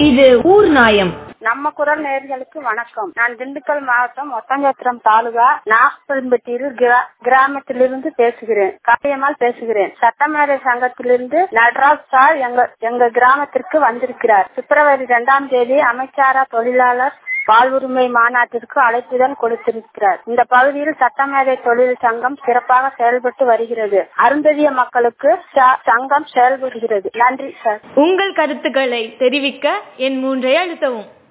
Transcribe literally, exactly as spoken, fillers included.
இது ஊர் நாயம். நம்ம குரல் நேயர்களுக்கு வணக்கம். நான் திண்டுக்கல் மாவட்டம் ஒட்டஞ்சத்திரம் தாலுகா நாகப்பன்பட்டியில் கிராமத்திலிருந்து பேசுகிறேன். காரியம்மாள் பேசுகிறேன். சட்டமேதை சங்கத்திலிருந்து நடராஜ் சார் எங்க எங்க கிராமத்திற்கு வந்திருக்கிறார். பிப்ரவரி இரண்டாம் தேதி அமைச்சாரா தொழிலாளர் வாழ்வுரிமை மாநாட்டிற்கு அழைப்புதல் கொடுத்திருக்கிறார். இந்த பகுதியில் சட்டமேதை தொழில் சங்கம் சிறப்பாக செயல்பட்டு வருகிறது. அருந்ததிய மக்களுக்கு சங்கம் செயல்படுகிறது. நன்றி சார். உங்கள் கருத்துக்களை தெரிவிக்க என் மூன்றை அழுத்தவும்.